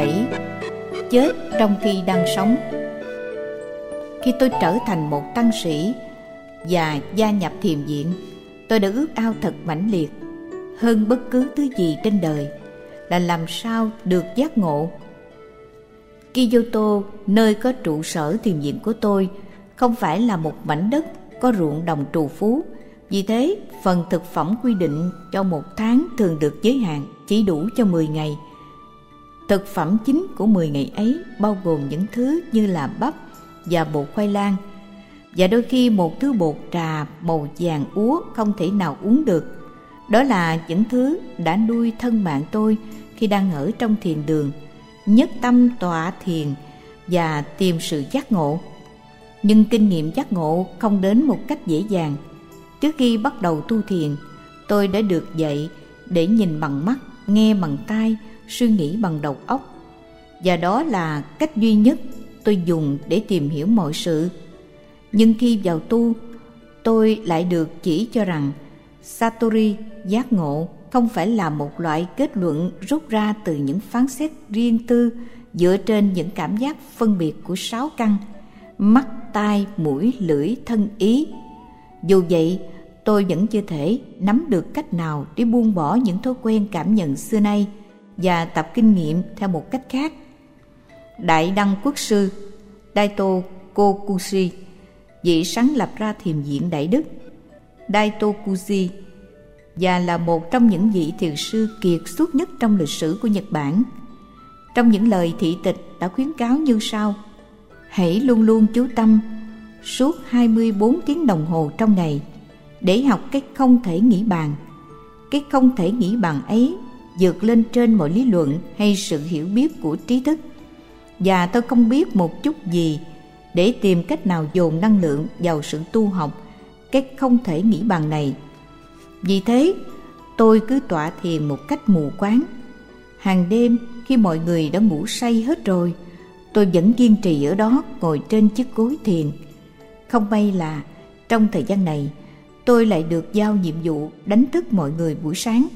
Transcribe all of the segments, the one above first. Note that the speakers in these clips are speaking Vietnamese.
7. Chết trong khi đang sống. Khi tôi trở thành một tăng sĩ và gia nhập thiền viện, tôi đã ước ao thật mãnh liệt hơn bất cứ thứ gì trên đời là làm sao được giác ngộ. Kyoto, nơi có trụ sở thiền viện của tôi, không phải là một mảnh đất có ruộng đồng trù phú. Vì thế, phần thực phẩm quy định cho một tháng thường được giới hạn, chỉ đủ cho 10 ngày. Thực phẩm chính của 10 ngày ấy bao gồm những thứ như là bắp và bột khoai lang, và đôi khi một thứ bột trà màu vàng úa không thể nào uống được. Đó là những thứ đã nuôi thân mạng tôi khi đang ở trong thiền đường, nhất tâm tọa thiền và tìm sự giác ngộ. Nhưng kinh nghiệm giác ngộ không đến một cách dễ dàng. Trước khi bắt đầu tu thiền, tôi đã được dạy để nhìn bằng mắt, nghe bằng tai, suy nghĩ bằng đầu óc. Và đó là cách duy nhất tôi dùng để tìm hiểu mọi sự. Nhưng khi vào tu, tôi lại được chỉ cho rằng Satori, giác ngộ, không phải là một loại kết luận rút ra từ những phán xét riêng tư dựa trên những cảm giác phân biệt của 6 căn: mắt, tai, mũi, lưỡi, thân, ý. Dù vậy, tôi vẫn chưa thể nắm được cách nào để buông bỏ những thói quen cảm nhận xưa nay và tập kinh nghiệm theo một cách khác. Đại Đăng Quốc sư Daito Kokushi, vị sáng lập ra thiền viện Đại Đức Daitokuji, và là một trong những vị thiền sư kiệt xuất nhất trong lịch sử của Nhật Bản, trong những lời thị tịch đã khuyến cáo như sau: hãy luôn luôn chú tâm suốt 24 tiếng đồng hồ trong ngày để học cái không thể nghĩ bàn. Cái không thể nghĩ bàn ấy vượt lên trên mọi lý luận hay sự hiểu biết của trí thức, và tôi không biết một chút gì để tìm cách nào dồn năng lượng vào sự tu học cái không thể nghĩ bàn này. Vì thế, tôi cứ tọa thiền một cách mù quáng. Hàng đêm khi mọi người đã ngủ say hết rồi, tôi vẫn kiên trì ở đó ngồi trên chiếc gối thiền. Không may là trong thời gian này, tôi lại được giao nhiệm vụ đánh thức mọi người buổi sáng.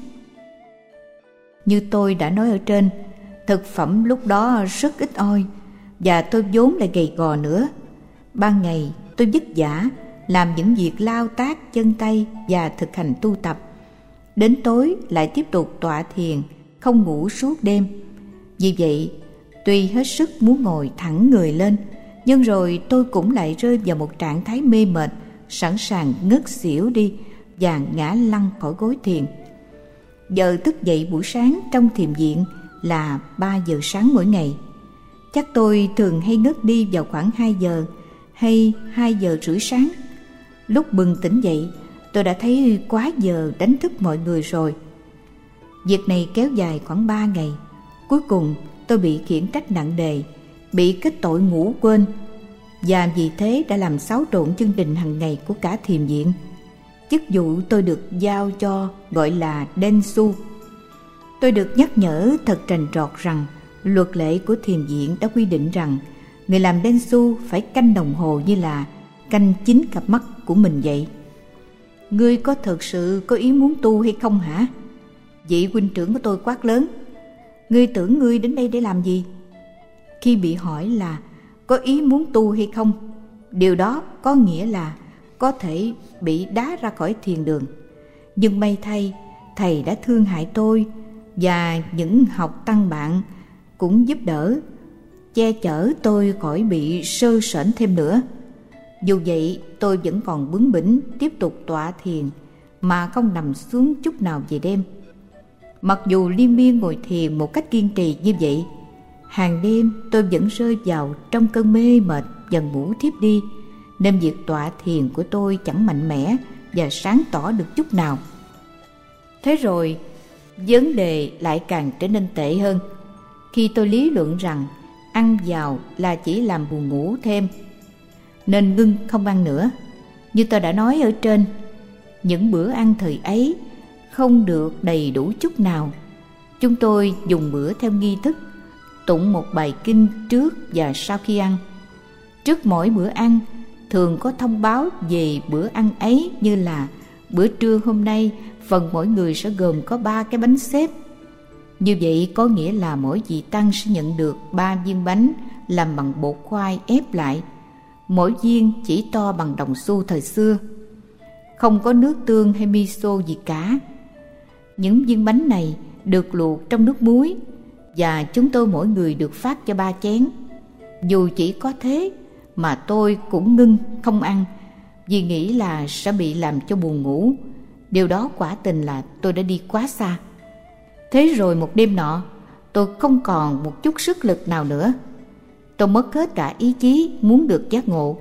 Như tôi đã nói ở trên, thực phẩm lúc đó rất ít oi, và tôi vốn lại gầy gò nữa. Ban ngày tôi vất vả làm những việc lao tác chân tay và thực hành tu tập. Đến tối lại tiếp tục tọa thiền, không ngủ suốt đêm. Vì vậy, tuy hết sức muốn ngồi thẳng người lên, nhưng rồi tôi cũng lại rơi vào một trạng thái mê mệt, sẵn sàng ngất xỉu đi và ngã lăn khỏi gối thiền. Giờ thức dậy buổi sáng trong thiền viện là 3 giờ sáng mỗi ngày. Chắc tôi thường hay ngất đi vào khoảng 2 giờ hay 2 giờ rưỡi sáng. Lúc bừng tỉnh dậy, tôi đã thấy quá giờ đánh thức mọi người rồi. Việc này kéo dài khoảng 3 ngày. Cuối cùng tôi bị khiển trách nặng nề, bị kết tội ngủ quên, và vì thế đã làm xáo trộn chương trình hàng ngày của cả thiền viện. Chức vụ tôi được giao cho gọi là Densu. Tôi được nhắc nhở thật trành trọt rằng luật lệ của thiền viện đã quy định rằng người làm Densu phải canh đồng hồ như là canh chính cặp mắt của mình vậy. Ngươi có thật sự có ý muốn tu hay không hả? Vị huynh trưởng của tôi quát lớn. Ngươi tưởng ngươi đến đây để làm gì? Khi bị hỏi là có ý muốn tu hay không, điều đó có nghĩa là có thể bị đá ra khỏi thiền đường. Nhưng may thay, thầy đã thương hại tôi, và những học tăng bạn cũng giúp đỡ, che chở tôi khỏi bị sơ sẩnh thêm nữa. Dù vậy, tôi vẫn còn bướng bỉnh tiếp tục tọa thiền mà không nằm xuống chút nào về đêm. Mặc dù liên miên ngồi thiền một cách kiên trì như vậy, hàng đêm tôi vẫn rơi vào trong cơn mê mệt và ngủ thiếp đi, nên việc tọa thiền của tôi chẳng mạnh mẽ và sáng tỏ được chút nào. Thế rồi, vấn đề lại càng trở nên tệ hơn khi tôi lý luận rằng ăn vào là chỉ làm buồn ngủ thêm, nên ngưng không ăn nữa. Như tôi đã nói ở trên, những bữa ăn thời ấy không được đầy đủ chút nào. Chúng tôi dùng bữa theo nghi thức, tụng một bài kinh trước và sau khi ăn. Trước mỗi bữa ăn thường có thông báo về bữa ăn ấy, như là bữa trưa hôm nay phần mỗi người sẽ gồm có 3 cái bánh xếp. Như vậy có nghĩa là mỗi vị tăng sẽ nhận được 3 viên bánh làm bằng bột khoai ép lại, mỗi viên chỉ to bằng đồng xu thời xưa, không có nước tương hay miso gì cả. Những viên bánh này được luộc trong nước muối, và chúng tôi mỗi người được phát cho 3 chén. Dù chỉ có thế mà tôi cũng ngưng không ăn, vì nghĩ là sẽ bị làm cho buồn ngủ. Điều đó quả tình là tôi đã đi quá xa. Thế rồi một đêm nọ, tôi không còn một chút sức lực nào nữa. Tôi mất hết cả ý chí muốn được giác ngộ.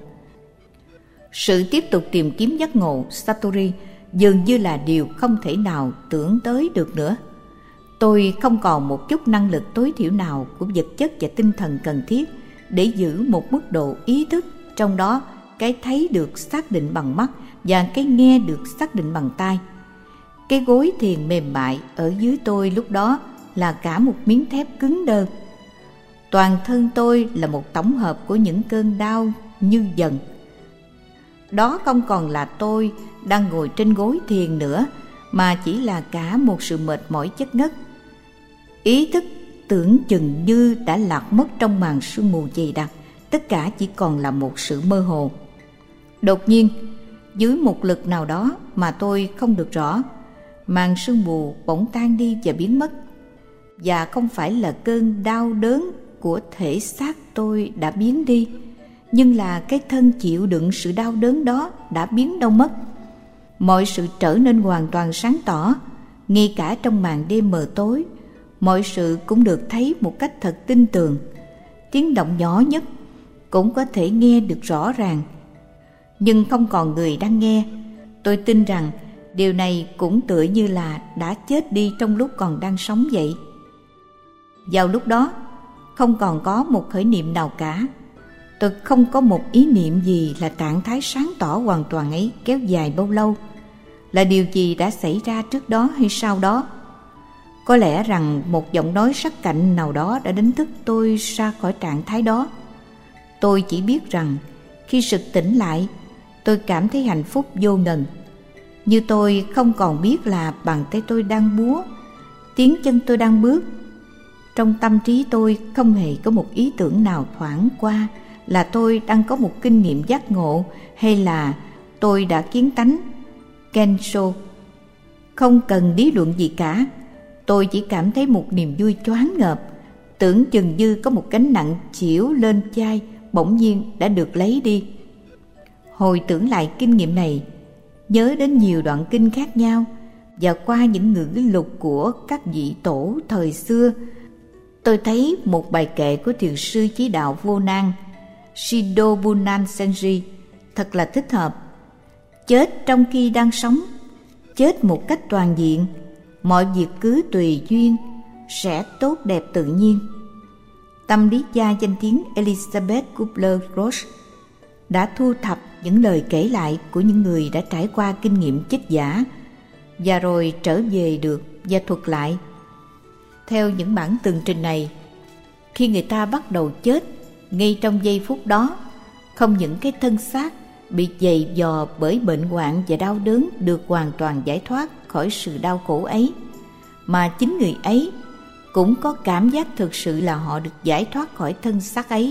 Sự tiếp tục tìm kiếm giác ngộ Satori dường như là điều không thể nào tưởng tới được nữa. Tôi không còn một chút năng lực tối thiểu nào của vật chất và tinh thần cần thiết để giữ một mức độ ý thức, trong đó cái thấy được xác định bằng mắt và cái nghe được xác định bằng tai. Cái gối thiền mềm mại ở dưới tôi lúc đó là cả một miếng thép cứng đơ. Toàn thân tôi là một tổng hợp của những cơn đau như dần. Đó không còn là tôi đang ngồi trên gối thiền nữa, mà chỉ là cả một sự mệt mỏi chất ngất. Ý thức tưởng chừng như đã lạc mất trong màn sương mù dày đặc, tất cả chỉ còn là một sự mơ hồ. Đột nhiên, dưới một lực nào đó mà tôi không được rõ, màn sương mù bỗng tan đi và biến mất. Và không phải là cơn đau đớn của thể xác tôi đã biến đi, nhưng là cái thân chịu đựng sự đau đớn đó đã biến đâu mất. Mọi sự trở nên hoàn toàn sáng tỏ, ngay cả trong màn đêm mờ tối, mọi sự cũng được thấy một cách thật tinh tường. Tiếng động nhỏ nhất cũng có thể nghe được rõ ràng, nhưng không còn người đang nghe. Tôi tin rằng điều này cũng tựa như là đã chết đi trong lúc còn đang sống vậy. Vào lúc đó, không còn có một khởi niệm nào cả. Tôi không có một ý niệm gì là trạng thái sáng tỏ hoàn toàn ấy kéo dài bao lâu, là điều gì đã xảy ra trước đó hay sau đó. Có lẽ rằng một giọng nói sắc cạnh nào đó đã đánh thức tôi ra khỏi trạng thái đó. Tôi chỉ biết rằng khi sực tỉnh lại, tôi cảm thấy hạnh phúc vô ngần. Như tôi không còn biết là bàn tay tôi đang búa, tiếng chân tôi đang bước. Trong tâm trí tôi không hề có một ý tưởng nào thoảng qua là tôi đang có một kinh nghiệm giác ngộ hay là tôi đã kiến tánh Kensho. Không cần lý luận gì cả, tôi chỉ cảm thấy một niềm vui choáng ngợp, tưởng chừng như có một gánh nặng chịu lên vai bỗng nhiên đã được lấy đi. Hồi tưởng lại kinh nghiệm này, nhớ đến nhiều đoạn kinh khác nhau và qua những ngữ lục của các vị tổ thời xưa, tôi thấy một bài kệ của thiền sư chí đạo Vô Nan Shido Bunan Senji thật là thích hợp. Chết trong khi đang sống, chết một cách toàn diện, mọi việc cứ tùy duyên, sẽ tốt đẹp tự nhiên. Tâm lý gia danh tiếng Elizabeth Kubler-Ross đã thu thập những lời kể lại của những người đã trải qua kinh nghiệm chết giả và rồi trở về được và thuật lại. Theo những bản tường trình này, khi người ta bắt đầu chết, ngay trong giây phút đó, không những cái thân xác bị dày vò bởi bệnh hoạn và đau đớn được hoàn toàn giải thoát khỏi sự đau khổ ấy, mà chính người ấy cũng có cảm giác thực sự là họ được giải thoát khỏi thân xác ấy.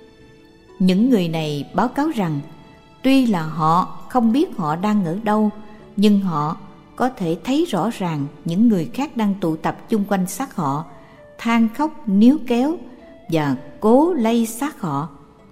Những người này báo cáo rằng tuy là họ không biết họ đang ở đâu, nhưng họ có thể thấy rõ ràng những người khác đang tụ tập chung quanh xác họ, than khóc níu kéo và cố lay xác họ.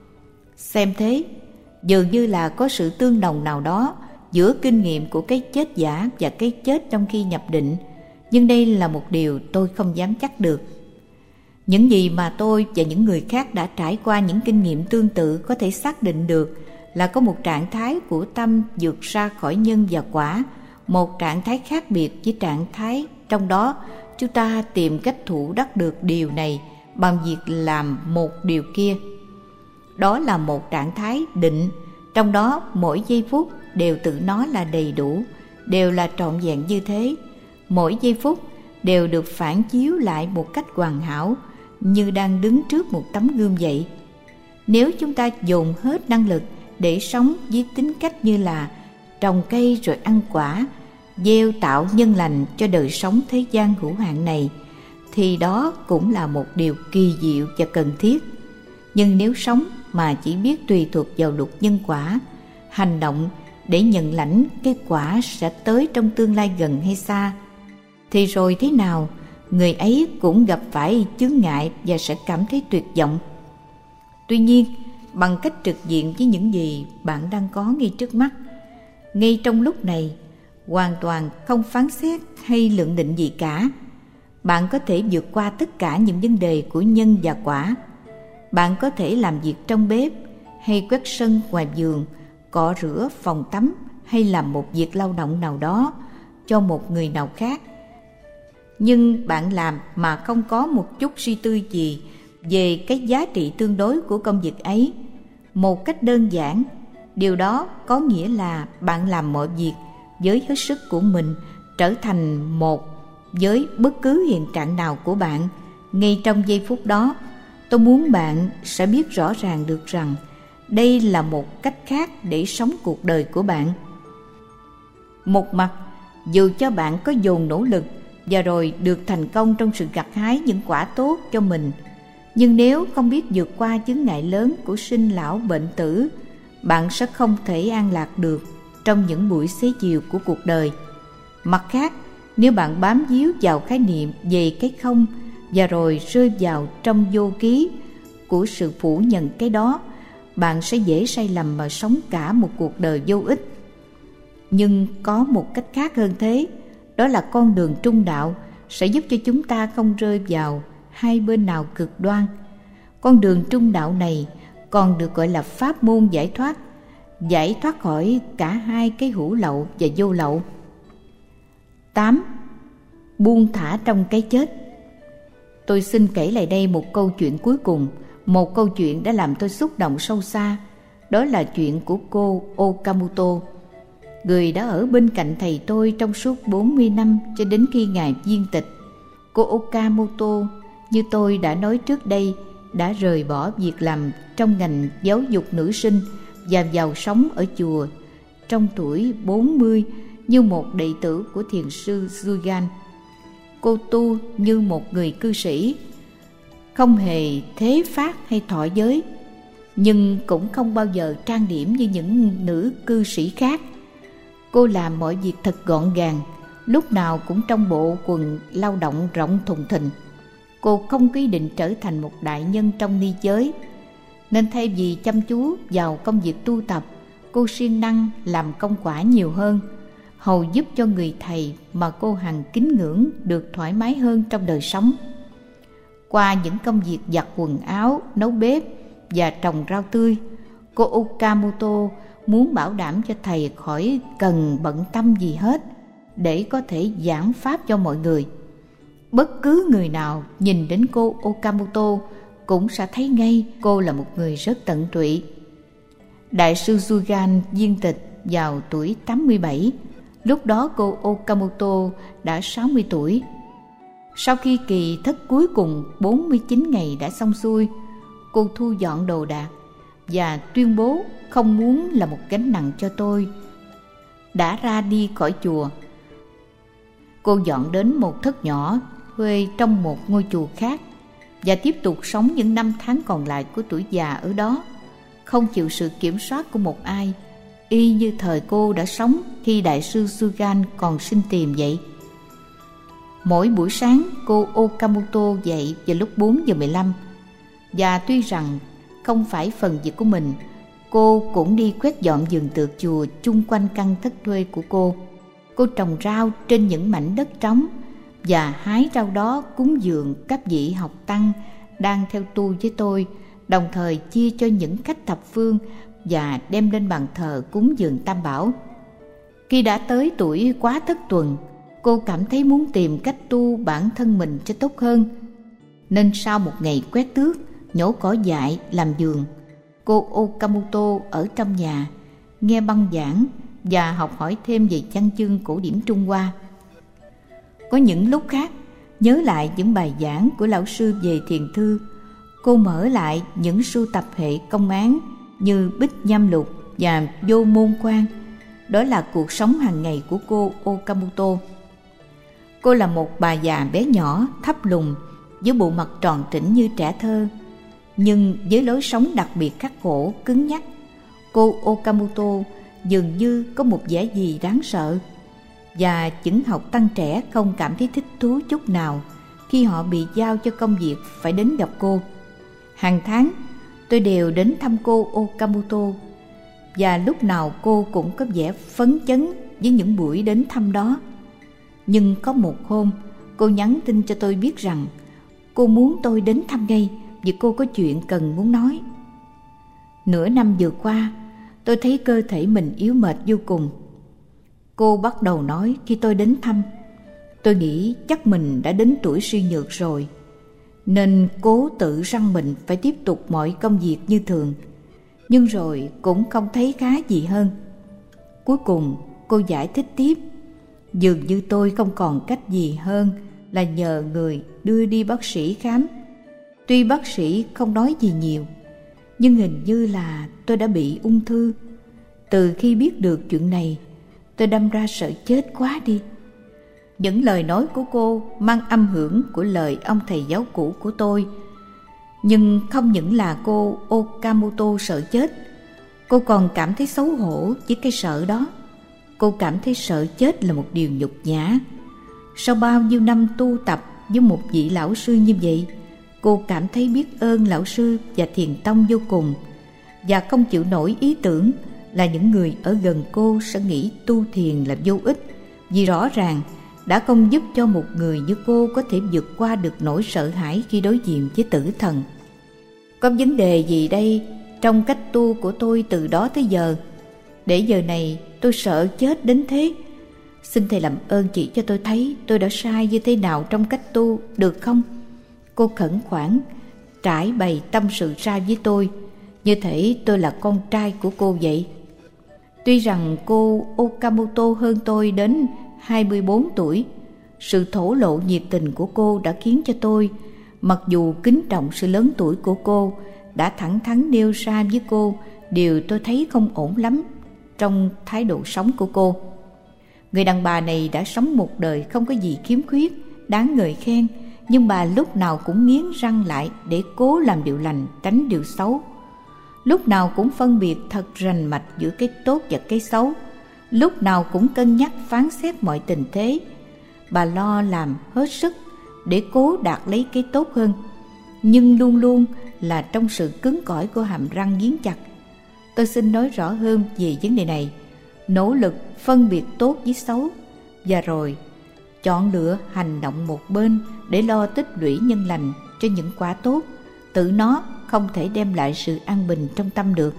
Xem thế, dường như là có sự tương đồng nào đó giữa kinh nghiệm của cái chết giả và cái chết trong khi nhập định, nhưng đây là một điều tôi không dám chắc được. Những gì mà tôi và những người khác đã trải qua những kinh nghiệm tương tự có thể xác định được là có một trạng thái của tâm vượt ra khỏi nhân và quả, một trạng thái khác biệt với trạng thái trong đó chúng ta tìm cách thủ đắc được điều này bằng việc làm một điều kia. Đó là một trạng thái định, trong đó mỗi giây phút đều tự nó là đầy đủ, đều là trọn vẹn như thế. Mỗi giây phút đều được phản chiếu lại một cách hoàn hảo, như đang đứng trước một tấm gương vậy. Nếu chúng ta dồn hết năng lực để sống với tính cách như là trồng cây rồi ăn quả, gieo tạo nhân lành cho đời sống thế gian hữu hạn này, thì đó cũng là một điều kỳ diệu và cần thiết. Nhưng nếu sống mà chỉ biết tùy thuộc vào luật nhân quả, hành động để nhận lãnh cái quả sẽ tới trong tương lai gần hay xa, thì rồi thế nào người ấy cũng gặp phải chướng ngại và sẽ cảm thấy tuyệt vọng. Tuy nhiên, bằng cách trực diện với những gì bạn đang có ngay trước mắt, ngay trong lúc này, hoàn toàn không phán xét hay lượng định gì cả, bạn có thể vượt qua tất cả những vấn đề của nhân và quả. Bạn có thể làm việc trong bếp, hay quét sân ngoài vườn, cọ rửa phòng tắm, hay làm một việc lao động nào đó cho một người nào khác. Nhưng bạn làm mà không có một chút suy tư gì về cái giá trị tương đối của công việc ấy. Một cách đơn giản, điều đó có nghĩa là bạn làm mọi việc với hết sức của mình, trở thành một với bất cứ hiện trạng nào của bạn. Ngay trong giây phút đó, tôi muốn bạn sẽ biết rõ ràng được rằng đây là một cách khác để sống cuộc đời của bạn. Một mặt, dù cho bạn có dồn nỗ lực và rồi được thành công trong sự gặt hái những quả tốt cho mình, nhưng nếu không biết vượt qua chướng ngại lớn của sinh lão bệnh tử, bạn sẽ không thể an lạc được trong những buổi xế chiều của cuộc đời. Mặt khác, nếu bạn bám víu vào khái niệm về cái không và rồi rơi vào trong vô ký của sự phủ nhận cái đó, bạn sẽ dễ sai lầm mà sống cả một cuộc đời vô ích. Nhưng có một cách khác hơn thế, đó là con đường trung đạo sẽ giúp cho chúng ta không rơi vào hai bên nào cực đoan. Con đường trung đạo này còn được gọi là pháp môn giải thoát khỏi cả hai cái hữu lậu và vô lậu. 8. Buông thả trong cái chết. Tôi xin kể lại đây một câu chuyện cuối cùng, một câu chuyện đã làm tôi xúc động sâu xa. Đó là chuyện của cô Okamoto, người đã ở bên cạnh thầy tôi trong suốt 40 năm cho đến khi ngài viên tịch. Cô Okamoto, như tôi đã nói trước đây, đã rời bỏ việc làm trong ngành giáo dục nữ sinh và vào sống ở chùa trong tuổi 40 như một đệ tử của thiền sư Sugan. Cô tu như một người cư sĩ, không hề thế phát hay thọ giới, nhưng cũng không bao giờ trang điểm như những nữ cư sĩ khác. Cô làm mọi việc thật gọn gàng, lúc nào cũng trong bộ quần lao động rộng thùng thình. Cô không có ý định trở thành một đại nhân trong ni giới, nên thay vì chăm chú vào công việc tu tập, cô siêng năng làm công quả nhiều hơn, hầu giúp cho người thầy mà cô hằng kính ngưỡng được thoải mái hơn trong đời sống. Qua những công việc giặt quần áo, nấu bếp và trồng rau tươi, cô Okamoto muốn bảo đảm cho thầy khỏi cần bận tâm gì hết để có thể giảng pháp cho mọi người. Bất cứ người nào nhìn đến cô Okamoto cũng sẽ thấy ngay cô là một người rất tận tụy. Đại sư Sugan viên tịch vào tuổi 87. Lúc đó cô Okamoto đã 60 tuổi. Sau khi kỳ thất cuối cùng 49 ngày đã xong xuôi, cô thu dọn đồ đạc và tuyên bố không muốn là một gánh nặng cho tôi, đã ra đi khỏi chùa. Cô dọn đến một thất nhỏ thuê trong một ngôi chùa khác và tiếp tục sống những năm tháng còn lại của tuổi già ở đó, không chịu sự kiểm soát của một ai, y như thời cô đã sống khi đại sư Sugan còn sinh tiền vậy. Mỗi buổi sáng cô Okamoto dậy vào lúc 4:15, và tuy rằng không phải phần việc của mình, cô cũng đi quét dọn vườn tược chùa chung quanh căn thất thuê của cô. Cô trồng rau trên những mảnh đất trống và hái rau đó cúng dường các vị học tăng đang theo tu với tôi, đồng thời chia cho những khách thập phương và đem lên bàn thờ cúng dường Tam Bảo. Khi đã tới tuổi quá thất tuần, cô cảm thấy muốn tìm cách tu bản thân mình cho tốt hơn, nên sau một ngày quét tước, nhổ cỏ dại, làm vườn, cô Okamoto ở trong nhà nghe băng giảng và học hỏi thêm về văn chương cổ điển Trung Hoa. Có những lúc khác, nhớ lại những bài giảng của lão sư về thiền thư, cô mở lại những sưu tập hệ công án như Bích Nham Lục và Vô Môn Quan. Đó là cuộc sống hàng ngày của cô Okamoto. Cô là một bà già bé nhỏ, thấp lùn, với bộ mặt tròn trĩnh như trẻ thơ, nhưng với lối sống đặc biệt khắc khổ, cứng nhắc. Cô Okamoto dường như có một vẻ gì đáng sợ, và chứng học tăng trẻ không cảm thấy thích thú chút nào khi họ bị giao cho công việc phải đến gặp cô. Hàng tháng tôi đều đến thăm cô Okamoto, và lúc nào cô cũng có vẻ phấn chấn với những buổi đến thăm đó. Nhưng có một hôm, cô nhắn tin cho tôi biết rằng cô muốn tôi đến thăm ngay vì cô có chuyện cần muốn nói. Nửa năm vừa qua, tôi thấy cơ thể mình yếu mệt vô cùng. Cô bắt đầu nói khi tôi đến thăm. Tôi nghĩ chắc mình đã đến tuổi suy nhược rồi, nên cố tự răn mình phải tiếp tục mọi công việc như thường. Nhưng rồi cũng không thấy khá gì hơn. Cuối cùng cô giải thích tiếp, dường như tôi không còn cách gì hơn là nhờ người đưa đi bác sĩ khám. Tuy bác sĩ không nói gì nhiều, nhưng hình như là tôi đã bị ung thư. Từ khi biết được chuyện này, tôi đâm ra sợ chết quá đi. Những lời nói của cô mang âm hưởng của lời ông thầy giáo cũ của tôi. Nhưng không những là cô Okamoto sợ chết, cô còn cảm thấy xấu hổ với cái sợ đó. Cô cảm thấy sợ chết là một điều nhục nhã. Sau bao nhiêu năm tu tập với một vị lão sư như vậy, cô cảm thấy biết ơn lão sư và thiền tông vô cùng, và không chịu nổi ý tưởng là những người ở gần cô sẽ nghĩ tu thiền là vô ích, vì rõ ràng đã không giúp cho một người như cô có thể vượt qua được nỗi sợ hãi khi đối diện với tử thần. Có vấn đề gì đây trong cách tu của tôi từ đó tới giờ, để giờ này tôi sợ chết đến thế? Xin thầy làm ơn chỉ cho tôi thấy tôi đã sai như thế nào trong cách tu, được không? Cô khẩn khoản trải bày tâm sự ra với tôi, như thể tôi là con trai của cô vậy. Tuy rằng cô Okamoto hơn tôi đến 24 tuổi, sự thổ lộ nhiệt tình của cô đã khiến cho tôi, mặc dù kính trọng sự lớn tuổi của cô, đã thẳng thắn nêu ra với cô điều tôi thấy không ổn lắm trong thái độ sống của cô. Người đàn bà này đã sống một đời không có gì khiếm khuyết, đáng ngợi khen, nhưng bà lúc nào cũng nghiến răng lại để cố làm điều lành, tránh điều xấu. Lúc nào cũng phân biệt thật rành mạch giữa cái tốt và cái xấu. Lúc nào cũng cân nhắc phán xét mọi tình thế. Bà lo làm hết sức để cố đạt lấy cái tốt hơn, nhưng luôn luôn là trong sự cứng cỏi của hàm răng nghiến chặt. Tôi xin nói rõ hơn về vấn đề này. Nỗ lực phân biệt tốt với xấu, và rồi chọn lựa hành động một bên để lo tích lũy nhân lành cho những quả tốt, tự nó không thể đem lại sự an bình trong tâm được.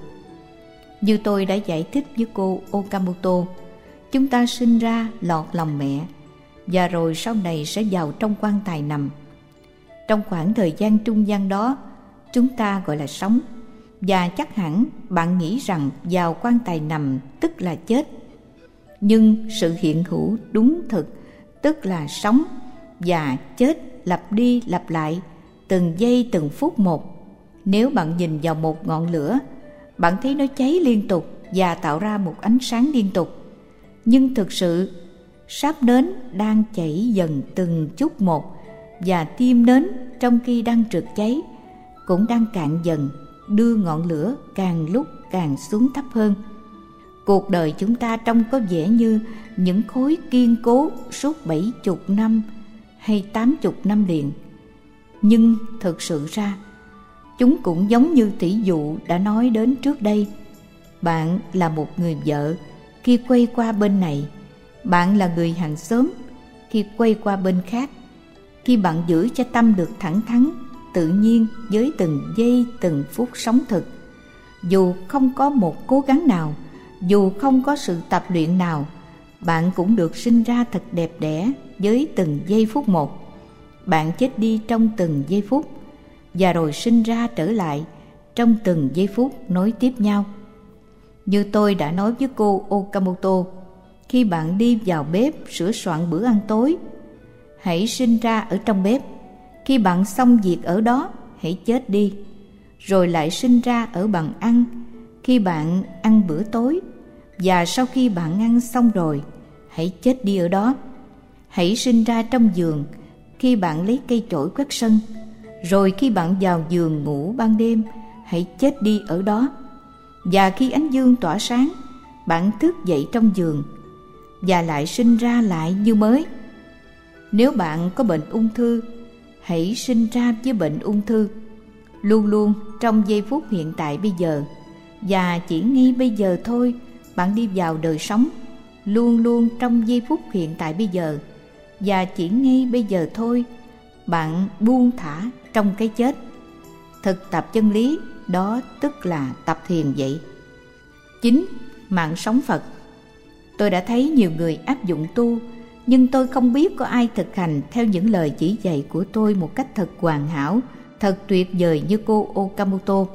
Như tôi đã giải thích với cô Okamoto, chúng ta sinh ra lọt lòng mẹ, và rồi sau này sẽ vào trong quan tài nằm. Trong khoảng thời gian trung gian đó, chúng ta gọi là sống, và chắc hẳn bạn nghĩ rằng vào quan tài nằm tức là chết. Nhưng sự hiện hữu đúng thực tức là sống và chết lặp đi lặp lại, từng giây từng phút một. Nếu bạn nhìn vào một ngọn lửa, bạn thấy nó cháy liên tục và tạo ra một ánh sáng liên tục. Nhưng thực sự, sáp nến đang chảy dần từng chút một, và tim nến trong khi đang rực cháy cũng đang cạn dần, đưa ngọn lửa càng lúc càng xuống thấp hơn. Cuộc đời chúng ta trông có vẻ như những khối kiên cố suốt 70 năm hay 80 năm liền, nhưng thực sự ra chúng cũng giống như tỷ dụ đã nói đến trước đây. Bạn là một người vợ khi quay qua bên này, bạn là người hàng xóm khi quay qua bên khác. Khi bạn giữ cho tâm được thẳng thắn, tự nhiên với từng giây từng phút sống thực, dù không có một cố gắng nào, dù không có sự tập luyện nào, bạn cũng được sinh ra thật đẹp đẽ với từng giây phút một. Bạn chết đi trong từng giây phút, và rồi sinh ra trở lại trong từng giây phút nối tiếp nhau. Như tôi đã nói với cô Okamoto, khi bạn đi vào bếp sửa soạn bữa ăn tối, hãy sinh ra ở trong bếp. Khi bạn xong việc ở đó, hãy chết đi, rồi lại sinh ra ở bàn ăn khi bạn ăn bữa tối, và sau khi bạn ăn xong rồi, hãy chết đi ở đó. hãy sinh ra trong giường khi bạn lấy cây chổi quét sân, rồi khi bạn vào giường ngủ ban đêm, hãy chết đi ở đó. Và khi ánh dương tỏa sáng, bạn thức dậy trong giường và lại sinh ra lại như mới. Nếu bạn có bệnh ung thư, hãy sinh ra với bệnh ung thư, luôn luôn trong giây phút hiện tại bây giờ, và chỉ ngay bây giờ thôi bạn đi vào đời sống, luôn luôn trong giây phút hiện tại bây giờ, và chỉ ngay bây giờ thôi bạn buông thả trong cái chết. Thực tập chân lý đó tức là tập thiền vậy. 9. Mạng sống Phật. Tôi đã thấy nhiều người áp dụng tu, nhưng tôi không biết có ai thực hành theo những lời chỉ dạy của tôi một cách thật hoàn hảo, thật tuyệt vời như cô Okamoto.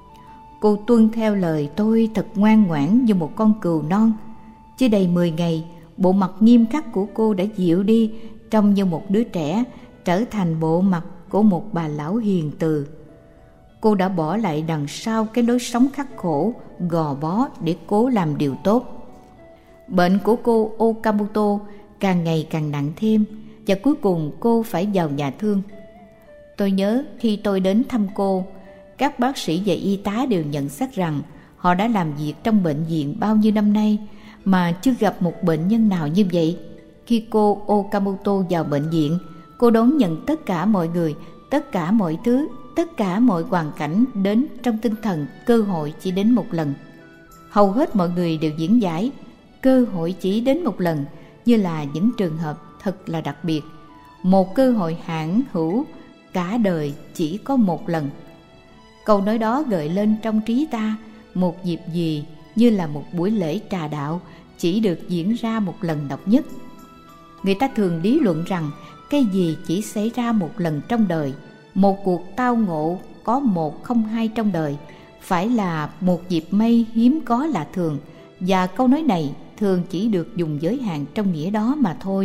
Cô tuân theo lời tôi thật ngoan ngoãn như một con cừu non. Chưa đầy 10 ngày, bộ mặt nghiêm khắc của cô đã dịu đi, trông như một đứa trẻ, trở thành bộ mặt của một bà lão hiền từ. Cô đã bỏ lại đằng sau cái lối sống khắc khổ, gò bó để cố làm điều tốt. Bệnh của cô Okamoto càng ngày càng nặng thêm, và cuối cùng cô phải vào nhà thương. Tôi nhớ khi tôi đến thăm cô, các bác sĩ và y tá đều nhận xét rằng họ đã làm việc trong bệnh viện bao nhiêu năm nay mà chưa gặp một bệnh nhân nào như vậy. Khi cô Okamoto vào bệnh viện, cô đón nhận tất cả mọi người, tất cả mọi thứ, tất cả mọi hoàn cảnh đến trong tinh thần cơ hội chỉ đến một lần. Hầu hết mọi người đều diễn giải cơ hội chỉ đến một lần như là những trường hợp thật là đặc biệt, một cơ hội hãn hữu, cả đời chỉ có một lần. Câu nói đó gợi lên trong trí ta một dịp gì như là một buổi lễ trà đạo chỉ được diễn ra một lần độc nhất. Người ta thường lý luận rằng cái gì chỉ xảy ra một lần trong đời, một cuộc tao ngộ có một không hai trong đời, phải là một dịp may hiếm có lạ thường, và câu nói này thường chỉ được dùng giới hạn trong nghĩa đó mà thôi.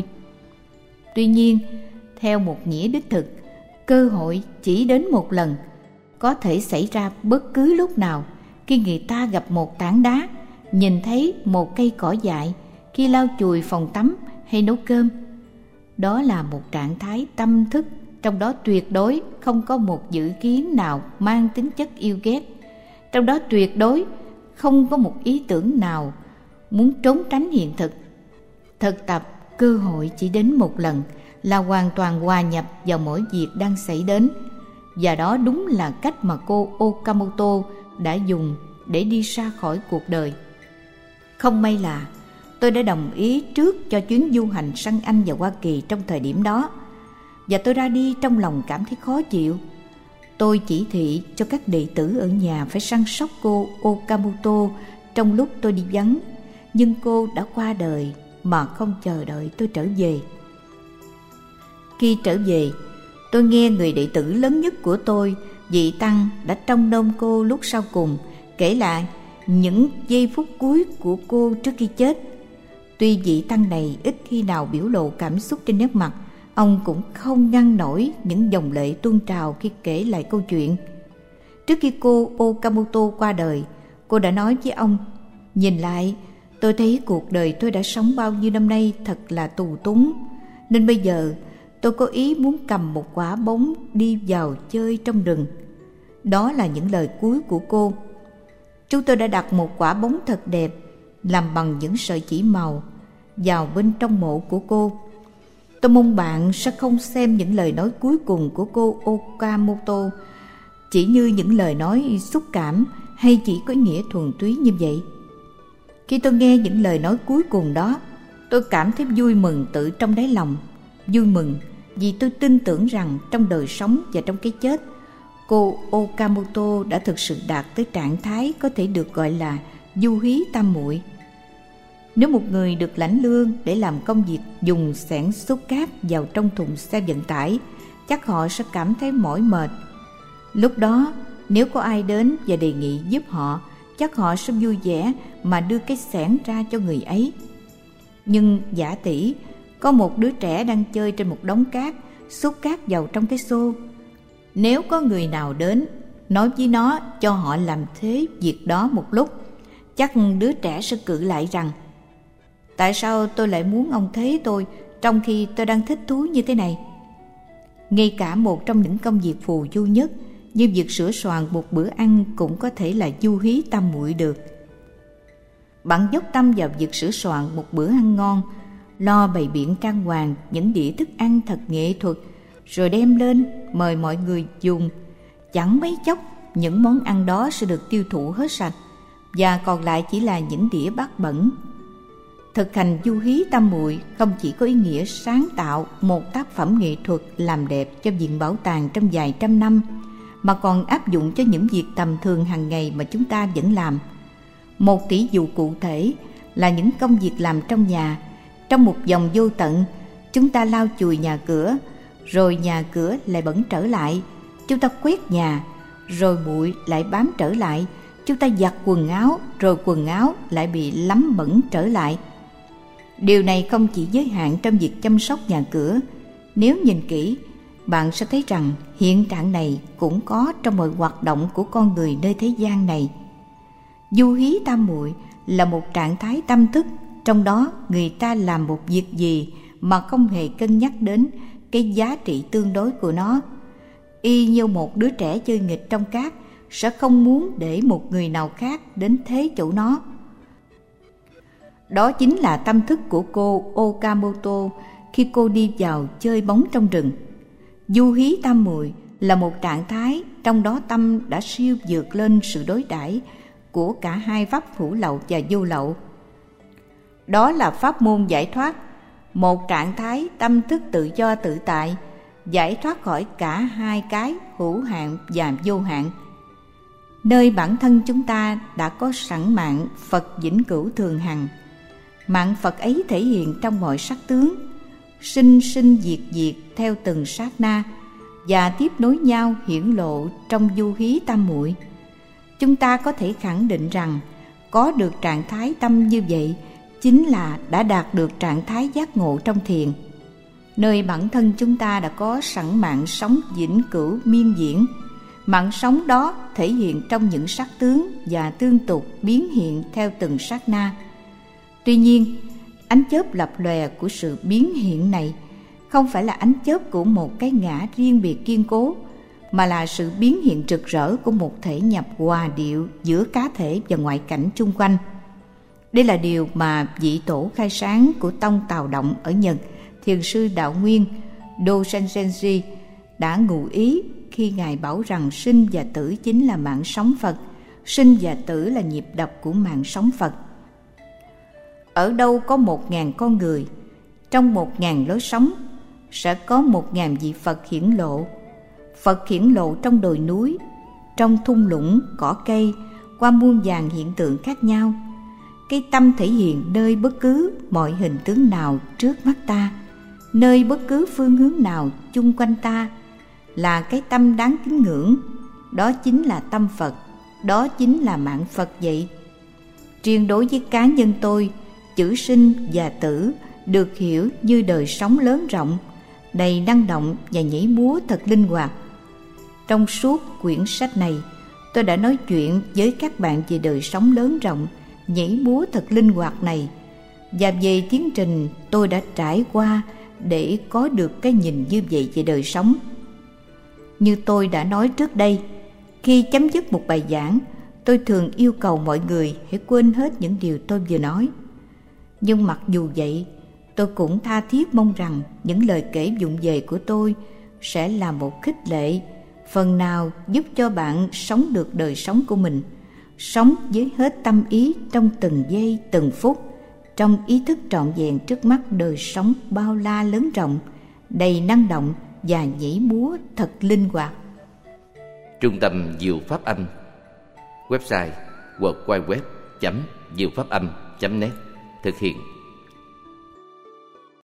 Tuy nhiên, theo một nghĩa đích thực, cơ hội chỉ đến một lần có thể xảy ra bất cứ lúc nào, khi người ta gặp một tảng đá, nhìn thấy một cây cỏ dại, khi lau chùi phòng tắm hay nấu cơm. Đó là một trạng thái tâm thức, trong đó tuyệt đối không có một dự kiến nào mang tính chất yêu ghét. Trong đó tuyệt đối không có một ý tưởng nào muốn trốn tránh hiện thực. Thực tập cơ hội chỉ đến một lần là hoàn toàn hòa nhập vào mỗi việc đang xảy đến, và đó đúng là cách mà cô Okamoto đã dùng để đi ra khỏi cuộc đời. Không may là tôi đã đồng ý trước cho chuyến du hành sang Anh và Hoa Kỳ trong thời điểm đó, và tôi ra đi trong lòng cảm thấy khó chịu. Tôi chỉ thị cho các đệ tử ở nhà phải săn sóc cô Okamoto trong lúc tôi đi vắng, nhưng cô đã qua đời mà không chờ đợi tôi trở về. Khi trở về, tôi nghe người đệ tử lớn nhất của tôi, vị tăng đã trông nom cô lúc sau cùng, kể lại những giây phút cuối của cô trước khi chết. Tuy vị tăng này ít khi nào biểu lộ cảm xúc trên nét mặt, ông cũng không ngăn nổi những dòng lệ tuôn trào khi kể lại câu chuyện. Trước khi cô Okamoto qua đời, cô đã nói với ông: "Nhìn lại, tôi thấy cuộc đời tôi đã sống bao nhiêu năm nay thật là tù túng, nên bây giờ tôi có ý muốn cầm một quả bóng đi vào chơi trong rừng." Đó là những lời cuối của cô. Chúng tôi đã đặt một quả bóng thật đẹp, làm bằng những sợi chỉ màu, vào bên trong mộ của cô. Tôi mong bạn sẽ không xem những lời nói cuối cùng của cô Okamoto chỉ như những lời nói xúc cảm hay chỉ có nghĩa thuần túy như vậy. Khi tôi nghe những lời nói cuối cùng đó, tôi cảm thấy vui mừng tự trong đáy lòng. Vui mừng vì tôi tin tưởng rằng trong đời sống và trong cái chết, cô Okamoto đã thực sự đạt tới trạng thái có thể được gọi là du hí tam muội. Nếu một người được lãnh lương để làm công việc dùng xẻng xúc cát vào trong thùng xe vận tải, chắc họ sẽ cảm thấy mỏi mệt. Lúc đó, nếu có ai đến và đề nghị giúp họ, chắc họ sẽ vui vẻ mà đưa cái xẻng ra cho người ấy. Nhưng giả tỷ có một đứa trẻ đang chơi trên một đống cát, xúc cát vào trong cái xô. Nếu có người nào đến nói với nó cho họ làm thế việc đó một lúc, chắc đứa trẻ sẽ cự lại rằng: "Tại sao tôi lại muốn ông thế tôi, trong khi tôi đang thích thú như thế này. Ngay cả một trong những công việc phù du nhất như việc sửa soạn một bữa ăn cũng có thể là du hí tam muội được. Bạn dốc tâm vào việc sửa soạn một bữa ăn ngon, lo bày biện trang hoàng những đĩa thức ăn thật nghệ thuật, rồi đem lên mời mọi người dùng. Chẳng mấy chốc những món ăn đó sẽ được tiêu thụ hết sạch, và còn lại chỉ là những đĩa bát bẩn. Thực hành du hí tam muội không chỉ có ý nghĩa sáng tạo một tác phẩm nghệ thuật làm đẹp cho viện bảo tàng trong vài trăm năm, mà còn áp dụng cho những việc tầm thường hàng ngày mà chúng ta vẫn làm. Một tỷ dụ cụ thể là những công việc làm trong nhà. Trong một vòng vô tận, chúng ta lau chùi nhà cửa, rồi nhà cửa lại bẩn trở lại. Chúng ta quét nhà, rồi bụi lại bám trở lại. Chúng ta giặt quần áo, rồi quần áo lại bị lấm bẩn trở lại. Điều này không chỉ giới hạn trong việc chăm sóc nhà cửa. Nếu nhìn kỹ, bạn sẽ thấy rằng hiện trạng này cũng có trong mọi hoạt động của con người nơi thế gian này. Du hí tam muội là một trạng thái tâm thức, trong đó người ta làm một việc gì mà không hề cân nhắc đến cái giá trị tương đối của nó. Y như một đứa trẻ chơi nghịch trong cát sẽ không muốn để một người nào khác đến thế chỗ nó. Đó chính là tâm thức của cô Okamoto khi cô đi vào chơi bóng trong rừng. Du hí tam muội là một trạng thái trong đó tâm đã siêu vượt lên sự đối đãi của cả hai pháp hữu lậu và vô lậu. Đó là pháp môn giải thoát, một trạng thái tâm thức tự do tự tại, giải thoát khỏi cả hai cái hữu hạn và vô hạn. Nơi bản thân chúng ta đã có sẵn mạng Phật vĩnh cửu thường hằng. Mạng Phật ấy thể hiện trong mọi sắc tướng, sinh sinh diệt diệt theo từng sát na, và tiếp nối nhau hiển lộ trong du hí tam muội. Chúng ta có thể khẳng định rằng có được trạng thái tâm như vậy chính là đã đạt được trạng thái giác ngộ trong thiền. Nơi bản thân chúng ta đã có sẵn mạng sống vĩnh cửu miên diễn. Mạng sống đó thể hiện trong những sắc tướng và tương tục biến hiện theo từng sát na. Tuy nhiên, ánh chớp lập lòe của sự biến hiện này không phải là ánh chớp của một cái ngã riêng biệt kiên cố, mà là sự biến hiện rực rỡ của một thể nhập hòa điệu giữa cá thể và ngoại cảnh chung quanh. Đây là điều mà vị tổ khai sáng của tông Tào Động ở Nhật, thiền sư đạo nguyên Dogen đã ngụ ý khi Ngài bảo rằng sinh và tử chính là mạng sống Phật, sinh và tử là nhịp đập của mạng sống Phật. Ở đâu có 1.000 con người, trong 1.000 lối sống sẽ có 1.000 vị Phật hiển lộ. Phật hiển lộ trong đồi núi, trong thung lũng, cỏ cây, qua muôn vàn hiện tượng khác nhau. Cái tâm thể hiện nơi bất cứ mọi hình tướng nào trước mắt ta, nơi bất cứ phương hướng nào chung quanh ta, là cái tâm đáng kính ngưỡng. Đó chính là tâm Phật, đó chính là mạng Phật vậy. Riêng đối với cá nhân tôi, chữ sinh và tử được hiểu như đời sống lớn rộng, đầy năng động và nhảy múa thật linh hoạt. Trong suốt quyển sách này, tôi đã nói chuyện với các bạn về đời sống lớn rộng, nhảy múa thật linh hoạt này, và về tiến trình tôi đã trải qua để có được cái nhìn như vậy về đời sống. Như tôi đã nói trước đây, khi chấm dứt một bài giảng, tôi thường yêu cầu mọi người hãy quên hết những điều tôi vừa nói. Nhưng mặc dù vậy, tôi cũng tha thiết mong rằng những lời kể vụng về của tôi sẽ là một khích lệ, phần nào giúp cho bạn sống được đời sống của mình, sống với hết tâm ý trong từng giây từng phút, trong ý thức trọn vẹn trước mắt đời sống bao la lớn rộng, đầy năng động và nhảy múa thật linh hoạt. Trung tâm Diệu Pháp Âm. Website www.diệu pháp âm.net. Thực hiện